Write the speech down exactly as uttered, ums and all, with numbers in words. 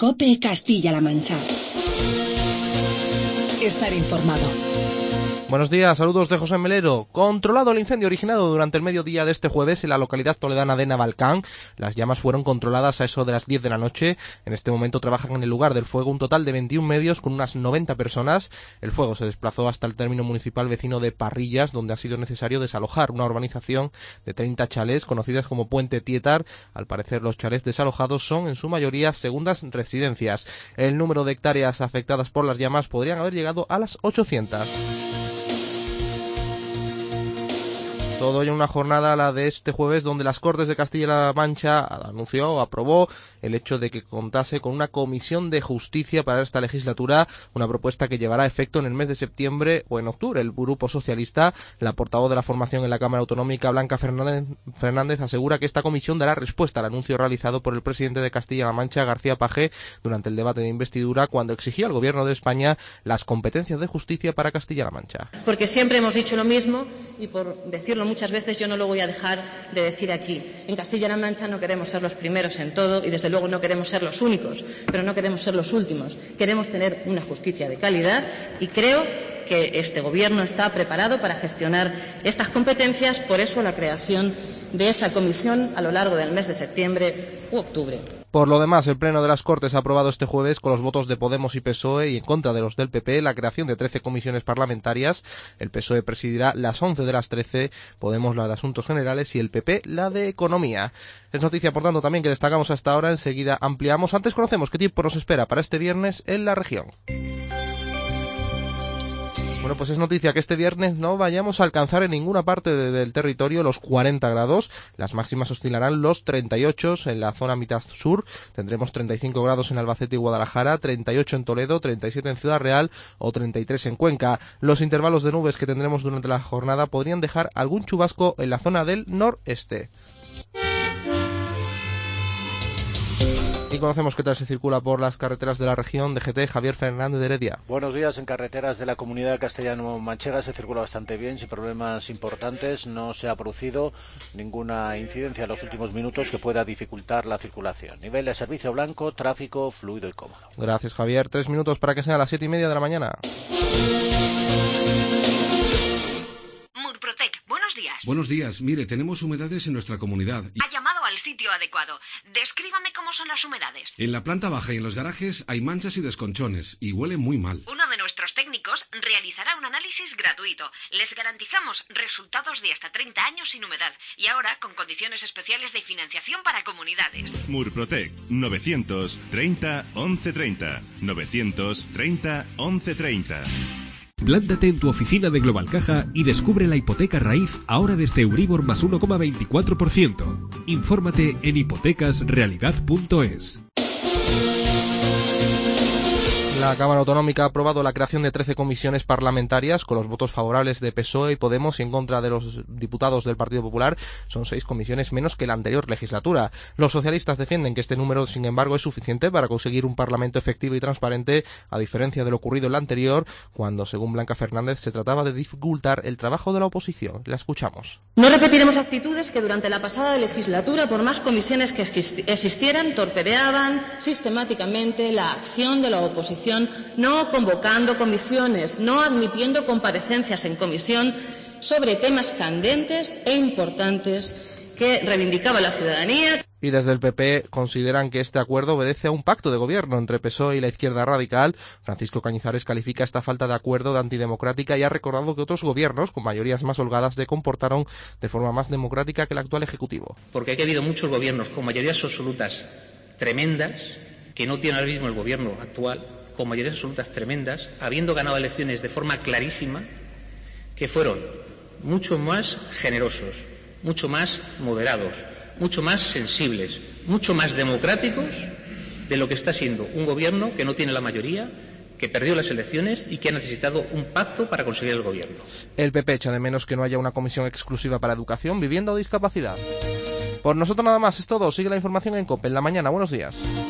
COPE Castilla-La Mancha. Estar informado. Buenos días, saludos de José Melero. Controlado el incendio originado durante el mediodía de este jueves en la localidad toledana de Navalcán. Las llamas fueron controladas a eso de las diez de la noche. En este momento trabajan en el lugar del fuego un total de veintiún medios con unas noventa personas. El fuego se desplazó hasta el término municipal vecino de Parrillas, donde ha sido necesario desalojar una urbanización de treinta chalés conocidas como Puente Tietar. Al parecer los chalés desalojados son en su mayoría segundas residencias. El número de hectáreas afectadas por las llamas podrían haber llegado a las ochocientas. Todo en una jornada, la de este jueves, donde las Cortes de Castilla-La Mancha anunció o aprobó el hecho de que contase con una comisión de justicia para esta legislatura, una propuesta que llevará efecto en el mes de septiembre o en octubre. El Grupo Socialista, la portavoz de la formación en la Cámara Autonómica, Blanca Fernández, Fernández, asegura que esta comisión dará respuesta al anuncio realizado por el presidente de Castilla-La Mancha, García Paje, durante el debate de investidura, cuando exigió al Gobierno de España las competencias de justicia para Castilla-La Mancha. Porque siempre hemos dicho lo mismo y, por decirlo muchas veces, yo no lo voy a dejar de decir aquí. En Castilla-La Mancha no queremos ser los primeros en todo y, desde luego, no queremos ser los únicos, pero no queremos ser los últimos. Queremos tener una justicia de calidad y creo que este Gobierno está preparado para gestionar estas competencias. Por eso, la creación de esa comisión a lo largo del mes de septiembre u octubre. Por lo demás, el Pleno de las Cortes ha aprobado este jueves, con los votos de Podemos y P S O E y en contra de los del P P, la creación de trece comisiones parlamentarias. El P S O E presidirá las once de las trece, Podemos la de Asuntos Generales y el P P la de Economía. Es noticia, por tanto, también que destacamos hasta ahora. Enseguida ampliamos. Antes conocemos qué tiempo nos espera para este viernes en la región. Bueno, pues es noticia que este viernes no vayamos a alcanzar en ninguna parte de, del territorio los cuarenta grados. Las máximas oscilarán los treinta y ocho en la zona mitad sur. Tendremos treinta y cinco grados en Albacete y Guadalajara, treinta y ocho en Toledo, treinta y siete en Ciudad Real o treinta y tres en Cuenca. Los intervalos de nubes que tendremos durante la jornada podrían dejar algún chubasco en la zona del noreste. Y conocemos qué tal se circula por las carreteras de la región. D G T, Javier Fernández de Heredia. Buenos días. En carreteras de la comunidad castellano-manchega se circula bastante bien, sin problemas importantes. No se ha producido ninguna incidencia en los últimos minutos que pueda dificultar la circulación. Nivel de servicio blanco, tráfico fluido y cómodo. Gracias, Javier. Tres minutos para que sean las siete y media de la mañana. Murprotec, buenos días. Buenos días. Mire, tenemos humedades en nuestra comunidad. Y... Ha llamado al sitio adecuado. Descríbame cómo son las humedades. En la planta baja y en los garajes hay manchas y desconchones y huele muy mal. Uno de nuestros técnicos realizará un análisis gratuito. Les garantizamos resultados de hasta treinta años sin humedad y ahora con condiciones especiales de financiación para comunidades. Murprotec, novecientos treinta once treinta. novecientos treinta once treinta. Plántate en tu oficina de Global Caja y descubre la hipoteca raíz ahora desde Euribor más uno coma veinticuatro por ciento. Infórmate en hipotecas realidad punto es. La Cámara Autonómica ha aprobado la creación de trece comisiones parlamentarias con los votos favorables de P S O E y Podemos y en contra de los diputados del Partido Popular. Son seis comisiones menos que la anterior legislatura. Los socialistas defienden que este número, sin embargo, es suficiente para conseguir un Parlamento efectivo y transparente, a diferencia de lo ocurrido en la anterior, cuando, según Blanca Fernández, se trataba de dificultar el trabajo de la oposición. La escuchamos. No repetiremos actitudes que durante la pasada legislatura, por más comisiones que existieran, torpedeaban sistemáticamente la acción de la oposición, no convocando comisiones, no admitiendo comparecencias en comisión sobre temas candentes e importantes que reivindicaba la ciudadanía. Y desde el P P consideran que este acuerdo obedece a un pacto de gobierno entre P S O E y la izquierda radical. Francisco Cañizares califica esta falta de acuerdo de antidemocrática y ha recordado que otros gobiernos, con mayorías más holgadas, se comportaron de forma más democrática que el actual Ejecutivo. Porque aquí ha habido muchos gobiernos con mayorías absolutas tremendas, que no tiene ahora mismo el gobierno actual, con mayorías absolutas tremendas, habiendo ganado elecciones de forma clarísima, que fueron mucho más generosos, mucho más moderados, mucho más sensibles, mucho más democráticos de lo que está siendo un gobierno que no tiene la mayoría, que perdió las elecciones y que ha necesitado un pacto para conseguir el gobierno. El P P echa de menos que no haya una comisión exclusiva para educación, vivienda o discapacidad. Por nosotros nada más, es todo. Sigue la información en COPE en la mañana. Buenos días.